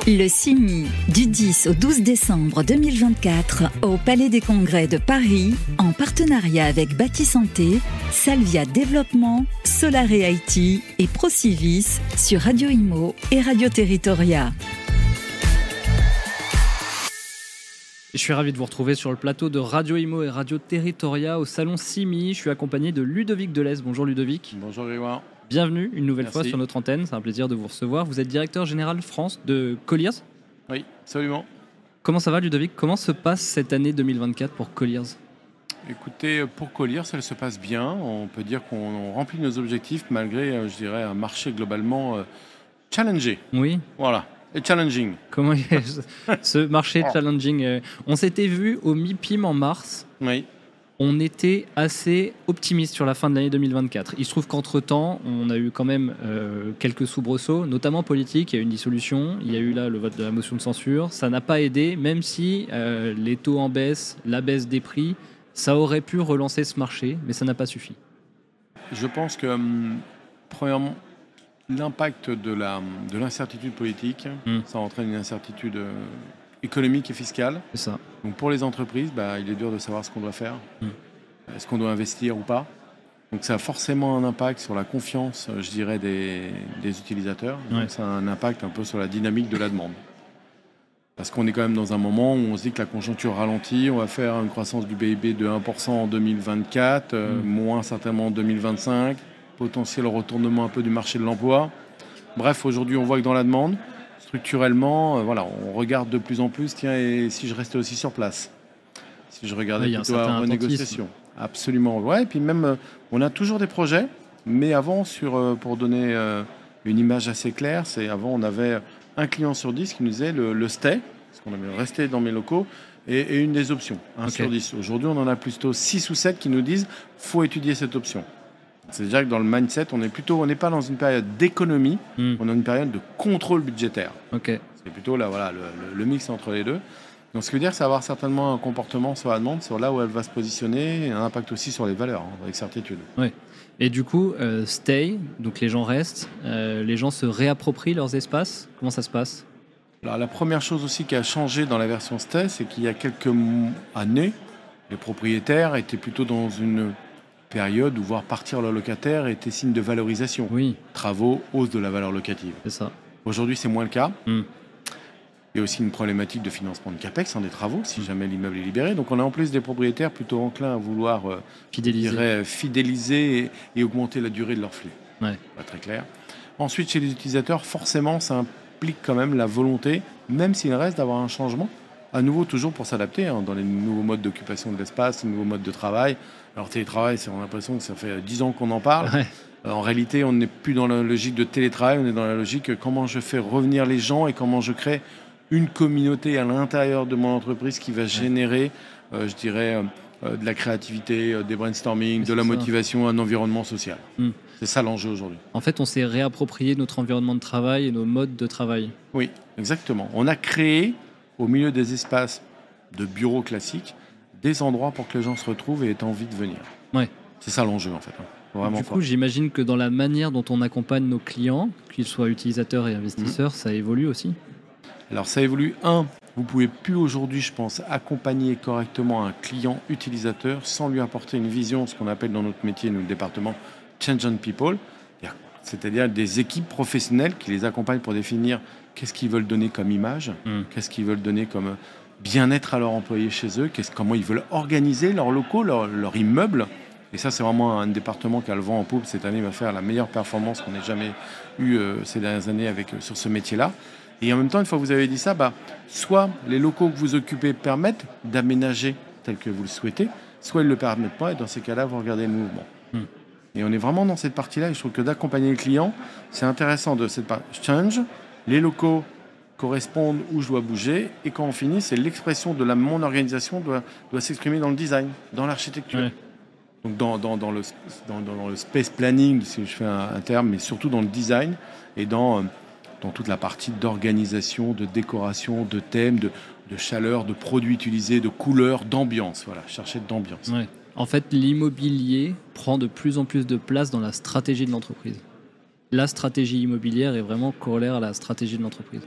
Le CIMI, du 10 au 12 décembre 2024, au Palais des Congrès de Paris, en partenariat avec Bâti Santé, Salvia Développement, Solare IT et Procivis sur Radio Imo et Radio Territoria. Je suis ravi de vous retrouver sur le plateau de Radio Imo et Radio Territoria au salon CIMI. Je suis accompagné de Ludovic Delez. Bonjour Ludovic. Bonjour Grégoire. Bienvenue une nouvelle fois sur notre antenne. C'est un plaisir de vous recevoir. Vous êtes directeur général France de Colliers. Oui, absolument. Comment ça va Ludovic ? Comment se passe cette année 2024 pour Colliers ? Écoutez, pour Colliers, elle se passe bien. On peut dire qu'on remplit nos objectifs malgré, je dirais, un marché globalement challengé. Oui. Voilà. Et challenging. Comment ce marché challenging on s'était vu au MIPIM en mars. Oui. On était assez optimiste sur la fin de l'année 2024. Il se trouve qu'entre-temps, on a eu quand même quelques soubresauts, notamment politiques. Il y a eu une dissolution, il y a eu là le vote de la motion de censure. Ça n'a pas aidé, même si les taux en baisse, la baisse des prix, ça aurait pu relancer ce marché, mais ça n'a pas suffi. Je pense que, premièrement, l'impact de l'incertitude politique, ça entraîne une incertitude économique et fiscale. C'est ça. Donc pour les entreprises, il est dur de savoir ce qu'on doit faire. Est-ce qu'on doit investir ou pas ? Donc ça a forcément un impact sur la confiance, je dirais, des utilisateurs. Ouais. Donc ça a un impact un peu sur la dynamique de la demande. Parce qu'on est quand même dans un moment où on se dit que la conjoncture ralentit, on va faire une croissance du PIB de 1% en 2024, moins certainement en 2025, potentiel retournement un peu du marché de l'emploi. Bref, aujourd'hui on voit que dans la demande, structurellement, on regarde de plus en plus, tiens, et si je restais aussi sur place ? Si je regardais plutôt à renégociation. Absolument, ouais. Et puis même, on a toujours des projets, mais avant, pour donner une image assez claire, avant on avait un client sur 10 qui nous disait le stay, parce qu'on avait resté dans mes locaux, et une des options, 1 sur 10. Aujourd'hui, on en a plutôt 6 ou 7 qui nous disent faut étudier cette option. C'est déjà que dans le mindset, on n'est pas dans une période d'économie, on est dans une période de contrôle budgétaire. Okay. C'est plutôt là, le mix entre les deux. Donc ce qui veut dire, c'est avoir certainement un comportement sur la demande, sur là où elle va se positionner, et un impact aussi sur les valeurs, avec certitude. Oui. Et du coup, stay, donc les gens restent, les gens se réapproprient leurs espaces. Comment ça se passe ? Alors, la première chose aussi qui a changé dans la version stay, c'est qu'il y a quelques années, les propriétaires étaient plutôt dans une période où voir partir leur locataire était signe de valorisation. Oui. Travaux, hausse de la valeur locative. C'est ça. Aujourd'hui, c'est moins le cas. Il y a aussi une problématique de financement de CAPEX, des travaux, si jamais l'immeuble est libéré. Donc on a en plus des propriétaires plutôt enclins à vouloir fidéliser et augmenter la durée de leur flux. Ouais. Pas très clair. Ensuite, chez les utilisateurs, forcément, ça implique quand même la volonté, même s'il reste, d'avoir un changement, à nouveau toujours pour s'adapter dans les nouveaux modes d'occupation de l'espace, les nouveaux modes de travail. Alors télétravail, on a l'impression que ça fait 10 ans qu'on en parle. Ouais. En réalité, on n'est plus dans la logique de télétravail, on est dans la logique de comment je fais revenir les gens et comment je crée une communauté à l'intérieur de mon entreprise qui va générer, de la créativité, des brainstorming, de la motivation, un environnement social. C'est ça l'enjeu aujourd'hui. En fait, on s'est réapproprié notre environnement de travail et nos modes de travail. Oui, exactement. On a créé, au milieu des espaces de bureaux classiques, des endroits pour que les gens se retrouvent et aient envie de venir. Ouais. C'est ça l'enjeu en fait. Vraiment du coup, j'imagine que dans la manière dont on accompagne nos clients, qu'ils soient utilisateurs et investisseurs, ça évolue aussi. Alors ça évolue. Vous ne pouvez plus aujourd'hui, je pense, accompagner correctement un client utilisateur sans lui apporter une vision, ce qu'on appelle dans notre métier, nous, le département Change on People, c'est-à-dire des équipes professionnelles qui les accompagnent pour définir qu'est-ce qu'ils veulent donner comme image, qu'est-ce qu'ils veulent donner comme bien-être à leurs employés chez eux, comment ils veulent organiser leurs locaux, leur immeuble. Et ça, c'est vraiment un département qui a le vent en poupe. Cette année, va faire la meilleure performance qu'on ait jamais eue ces dernières années sur ce métier-là. Et en même temps, une fois que vous avez dit ça, soit les locaux que vous occupez permettent d'aménager tel que vous le souhaitez, soit ils ne le permettent pas. Et dans ces cas-là, vous regardez le mouvement. Et on est vraiment dans cette partie-là. Et je trouve que d'accompagner le client, c'est intéressant de cette partie. Change, les locaux correspondent où je dois bouger. Et quand on finit, c'est l'expression de mon organisation doit s'exprimer dans le design, dans l'architecture. Ouais. Donc dans le space planning, si je fais un terme, mais surtout dans le design et dans toute la partie d'organisation, de décoration, de thèmes, de chaleur, de produits utilisés, de couleurs, d'ambiance. Voilà, chercher d'ambiance. Ouais. En fait, l'immobilier prend de plus en plus de place dans la stratégie de l'entreprise. La stratégie immobilière est vraiment corollaire à la stratégie de l'entreprise.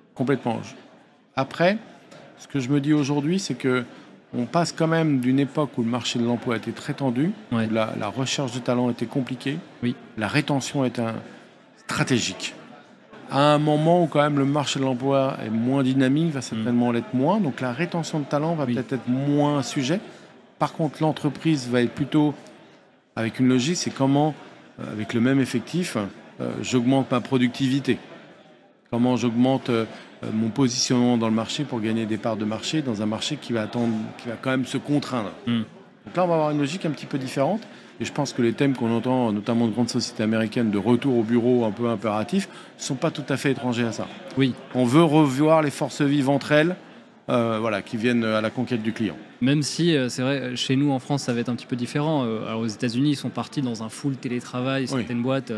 Complètement. Après, ce que je me dis aujourd'hui, c'est que on passe quand même d'une époque où le marché de l'emploi était très tendu, Ouais. où la recherche de talent était compliquée, Oui. la rétention était stratégique. À un moment où quand même le marché de l'emploi est moins dynamique, va certainement l'être moins, donc la rétention de talent va peut-être être moins un sujet. Par contre, l'entreprise va être plutôt avec une logique, c'est comment, avec le même effectif, j'augmente ma productivité. Comment j'augmente mon positionnement dans le marché pour gagner des parts de marché dans un marché qui va quand même se contraindre. Donc là, on va avoir une logique un petit peu différente. Et je pense que les thèmes qu'on entend, notamment de grandes sociétés américaines, de retour au bureau un peu impératif, ne sont pas tout à fait étrangers à ça. Oui. On veut revoir les forces vives entre elles, qui viennent à la conquête du client. Même si, c'est vrai, chez nous en France, ça va être un petit peu différent. Alors aux États-Unis, ils sont partis dans un full télétravail, certaines boîtes,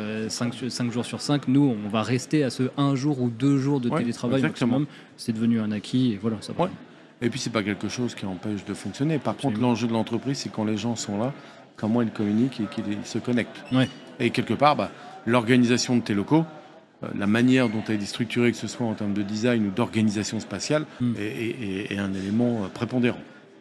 5 jours sur 5. Nous, on va rester à ce 1 jour ou 2 jours de télétravail maximum. C'est devenu un acquis et voilà, ça va. Et puis, c'est pas quelque chose qui empêche de fonctionner. Par contre, l'enjeu de l'entreprise, c'est quand les gens sont là, comment ils communiquent et qu'ils se connectent. Et quelque part, l'organisation de tes locaux, la manière dont elle est structurée, que ce soit en termes de design ou d'organisation spatiale, est un élément prépondérant.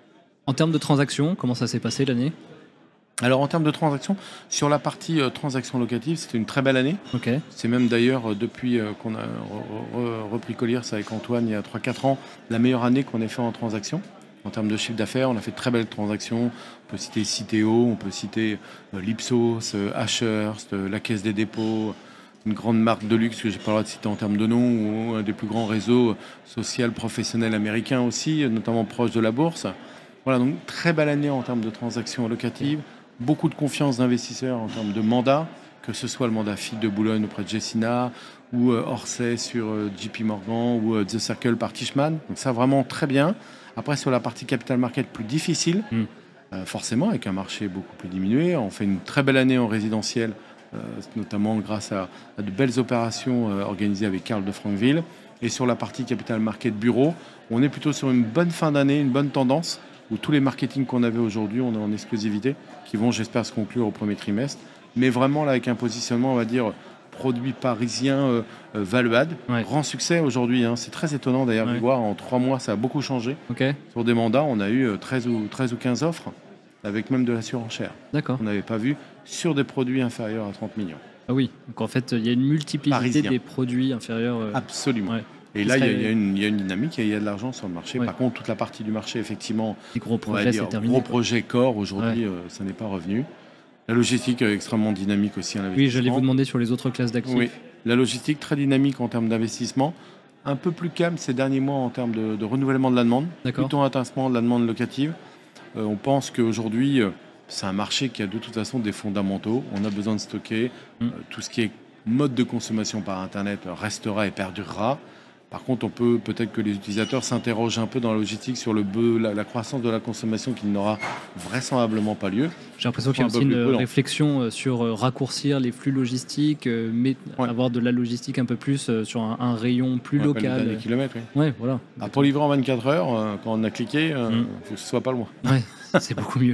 En termes de transactions, comment ça s'est passé l'année ? Alors en termes de transactions, sur la partie transactions locatives, c'était une très belle année. Okay. C'est même d'ailleurs depuis qu'on a repris Colliers avec Antoine il y a 3-4 ans, la meilleure année qu'on ait fait en transactions. En termes de chiffre d'affaires, on a fait de très belles transactions. On peut citer Citeo, on peut citer l'Ipsos, Ashurst, la Caisse des dépôts, une grande marque de luxe que je n'ai pas le droit de citer en termes de nom, ou un des plus grands réseaux social professionnels américains aussi, notamment proche de la bourse. Voilà, donc très belle année en termes de transactions locatives. Beaucoup de confiance d'investisseurs en termes de mandat, que ce soit le mandat FIT de Boulogne auprès de Gessina, ou Orsay sur JP Morgan, ou The Circle par Tishman. Donc ça, vraiment très bien. Après, sur la partie capital market, plus difficile, forcément, avec un marché beaucoup plus diminué. On fait une très belle année en résidentiel, notamment grâce à de belles opérations organisées avec Karl de Frankville. Et sur la partie capital market bureau, on est plutôt sur une bonne fin d'année, une bonne tendance, où tous les marketing qu'on avait aujourd'hui, on est en exclusivité, qui vont, j'espère, se conclure au premier trimestre. Mais vraiment, là, avec un positionnement, on va dire, produit parisien value-add. Grand succès aujourd'hui. C'est très étonnant d'ailleurs de voir. En 3 mois, ça a beaucoup changé. Sur des mandats, on a eu 13 ou 15 offres, avec même de la surenchère. D'accord. On n'avait pas vu sur des produits inférieurs à 30 millions. Ah oui, donc en fait, il y a une multiplicité des produits inférieurs. Absolument. Et là, il y a une dynamique, il y a de l'argent sur le marché. Par contre, toute la partie du marché, effectivement, les gros projets, c'est terminé. Gros projets corps, aujourd'hui, ça n'est pas revenu. La logistique est extrêmement dynamique aussi. Oui, j'allais vous demander sur les autres classes d'actifs. Oui, la logistique très dynamique en termes d'investissement. Un peu plus calme ces derniers mois en termes de renouvellement de la demande. Plutôt intensement de la demande locative. On pense qu'aujourd'hui, c'est un marché qui a de toute façon des fondamentaux. On a besoin de stocker. Tout ce qui est mode de consommation par Internet restera et perdurera. Par contre, peut-être que les utilisateurs s'interrogent un peu dans la logistique sur la croissance de la consommation qui n'aura vraisemblablement pas lieu. J'ai l'impression qu'il y a aussi une réflexion sur raccourcir les flux logistiques, avoir de la logistique un peu plus sur un rayon plus local. Des kilomètres, voilà. Pour livrer en 24 heures, quand on a cliqué, il faut que ce soit pas loin. C'est beaucoup mieux.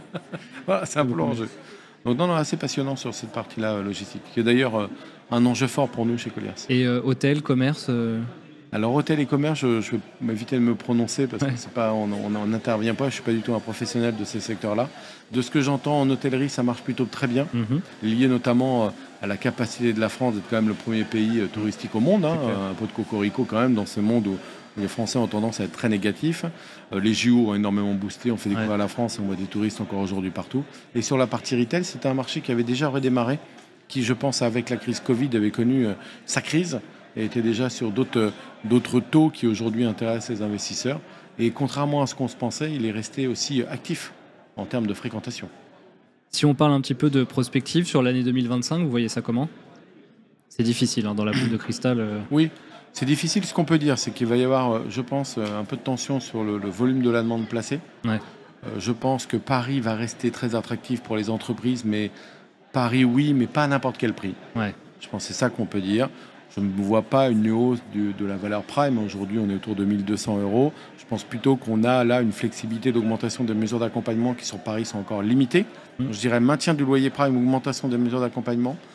Voilà, c'est un peu l'enjeu. Donc non, assez passionnant sur cette partie-là logistique, qui est d'ailleurs un enjeu fort pour nous chez Colliers. Et hôtel, commerce Alors hôtel et commerce, je vais m'éviter de me prononcer parce que on n'intervient pas, je ne suis pas du tout un professionnel de ces secteurs-là. De ce que j'entends en hôtellerie, ça marche plutôt très bien, lié notamment à la capacité de la France d'être quand même le premier pays touristique au monde, un peu de cocorico quand même dans ce monde où les Français ont tendance à être très négatifs. Les JO ont énormément boosté, on fait découvrir la France et on voit des touristes encore aujourd'hui partout. Et sur la partie retail, c'était un marché qui avait déjà redémarré, qui je pense avec la crise Covid avait connu sa crise et était déjà sur d'autres taux qui aujourd'hui intéressent les investisseurs. Et contrairement à ce qu'on se pensait, il est resté aussi actif en termes de fréquentation. Si on parle un petit peu de prospective sur l'année 2025, vous voyez ça comment ? C'est difficile dans la boule de cristal. Oui, c'est difficile. Ce qu'on peut dire, c'est qu'il va y avoir, je pense, un peu de tension sur le volume de la demande placée. Je pense que Paris va rester très attractif pour les entreprises, mais Paris, oui, mais pas à n'importe quel prix. Je pense que c'est ça qu'on peut dire. Je ne vois pas une hausse de la valeur prime. Aujourd'hui, on est autour de 1 200 €. Je pense plutôt qu'on a là une flexibilité d'augmentation des mesures d'accompagnement qui sur Paris sont encore limitées. Je dirais maintien du loyer prime, augmentation des mesures d'accompagnement.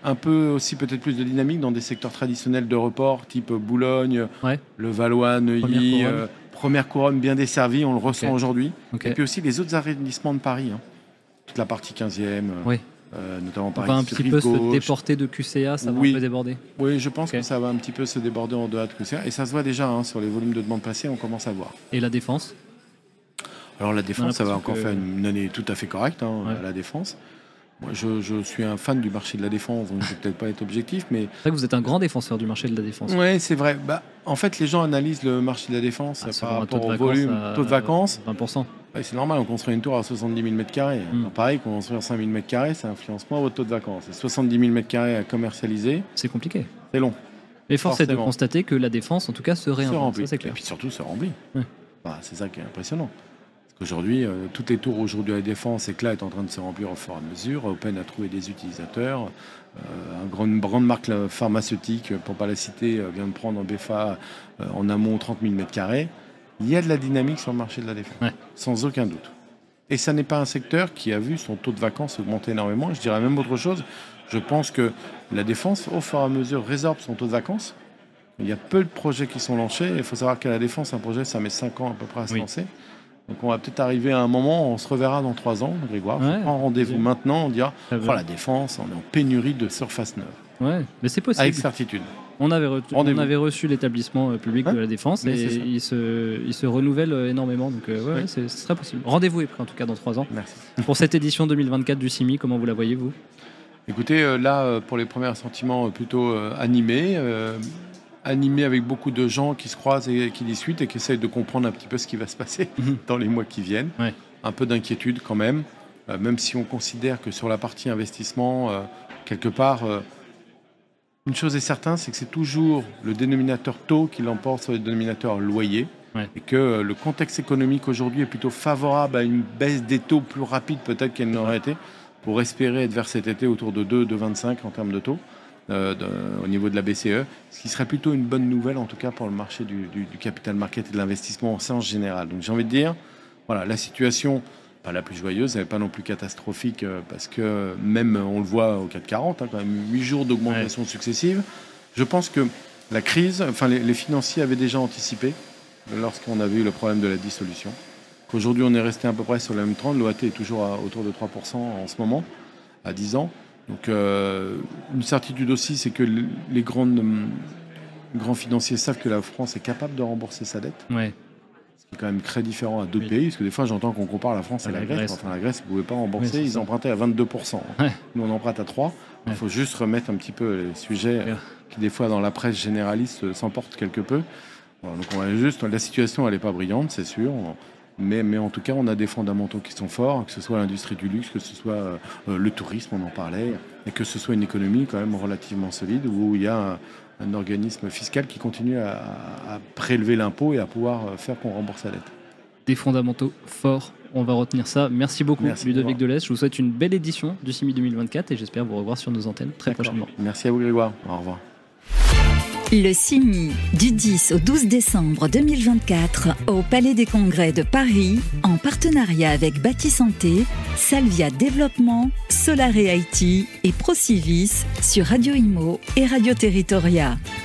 un peu aussi peut-être plus de dynamique dans des secteurs traditionnels de report, type Boulogne, le Valois, Neuilly, première couronne bien desservie, on le ressent aujourd'hui. Et puis aussi les autres arrondissements de Paris, toute la partie 15e, notamment Paris. On va un petit peu se déporter de QCA, ça va un peu déborder. Oui, je pense que ça va un petit peu se déborder en dehors de QCA. Et ça se voit déjà sur les volumes de demande passées, on commence à voir. Et la Défense ? Alors la Défense, ça va encore faire une année tout à fait correcte, la Défense. Moi, je suis un fan du marché de la Défense, donc je ne vais peut-être pas être objectif, mais... C'est vrai que vous êtes un grand défenseur du marché de la Défense. Oui, c'est vrai. En fait, les gens analysent le marché de la Défense par rapport au volume, taux de vacances. 20%. Ouais, c'est normal, on construit une tour à 70 000 m². Pareil, construire 5 000 m², ça influence moins votre taux de vacances. Et 70 000 m² à commercialiser... C'est compliqué. C'est long. Et force est de constater que la Défense, en tout cas, se réinvente. Ça, c'est clair. Et puis surtout, se remplit. C'est ça qui est impressionnant. Aujourd'hui, toutes les tours aujourd'hui à la Défense, Éclat est en train de se remplir au fur et à mesure. Open a trouvé des utilisateurs. Une grande marque pharmaceutique, pour ne pas la citer, vient de prendre en BFA en amont 30 000 m². Il y a de la dynamique sur le marché de la Défense, sans aucun doute. Et ça n'est pas un secteur qui a vu son taux de vacances augmenter énormément. Je dirais même autre chose. Je pense que la Défense, au fur et à mesure, résorbe son taux de vacances. Il y a peu de projets qui sont lancés. Il faut savoir qu'à la Défense, un projet, ça met 5 ans à peu près à se lancer. Donc on va peut-être arriver à un moment où on se reverra dans 3 ans, Grégoire. On prend rendez-vous maintenant, on dira la Défense, on est en pénurie de surface neuve. Ouais, mais c'est possible. Avec certitude. On avait reçu l'établissement public de la Défense et il se renouvelle énormément. Donc ce serait possible. Rendez-vous est pris en tout cas dans 3 ans. Merci. Pour cette édition 2024 du CIMI, comment vous la voyez, vous ? Écoutez, là, pour les premiers sentiments plutôt animés avec beaucoup de gens qui se croisent et qui discutent et qui essayent de comprendre un petit peu ce qui va se passer dans les mois qui viennent. Un peu d'inquiétude quand même, même si on considère que sur la partie investissement, quelque part, une chose est certaine, c'est que c'est toujours le dénominateur taux qui l'emporte sur le dénominateur loyer. Et que le contexte économique aujourd'hui est plutôt favorable à une baisse des taux plus rapide peut-être qu'elle n'aurait été, pour espérer être vers cet été autour de 2,25 en termes de taux. Au niveau de la BCE, ce qui serait plutôt une bonne nouvelle en tout cas pour le marché du capital market et de l'investissement en sens général. Donc j'ai envie de dire, la situation, pas la plus joyeuse, elle n'est pas non plus catastrophique parce que même on le voit au CAC 40, quand même 8 jours d'augmentation successive. Je pense que la crise, les financiers avaient déjà anticipé lorsqu'on avait eu le problème de la dissolution. Qu'aujourd'hui on est resté à peu près sur la même trend, l'OAT est toujours autour de 3% en ce moment, à 10 ans. Donc une certitude aussi, c'est que les grands financiers savent que la France est capable de rembourser sa dette. Ce qui est quand même très différent à d'autres pays, parce que des fois j'entends qu'on compare la France à la Grèce. La Grèce ne pouvait pas rembourser, ils empruntaient à 22%. Nous on emprunte à 3%. Il faut juste remettre un petit peu les sujets qui des fois dans la presse généraliste s'emportent quelque peu. Donc on va juste, la situation elle n'est pas brillante, c'est sûr. Mais en tout cas, on a des fondamentaux qui sont forts, que ce soit l'industrie du luxe, que ce soit le tourisme, on en parlait, et que ce soit une économie quand même relativement solide, où il y a un organisme fiscal qui continue à prélever l'impôt et à pouvoir faire qu'on rembourse la dette. Des fondamentaux forts, on va retenir ça. Merci beaucoup, Ludovic Delesse. Je vous souhaite une belle édition du CIMI 2024 et j'espère vous revoir sur nos antennes très prochainement. Merci à vous, Grégoire. Au revoir. Le CIMI, du 10 au 12 décembre 2024, au Palais des Congrès de Paris, en partenariat avec Bâti Santé, Salvia Développement, Solaré IT et Procivis sur Radio Imo et Radio Territoria.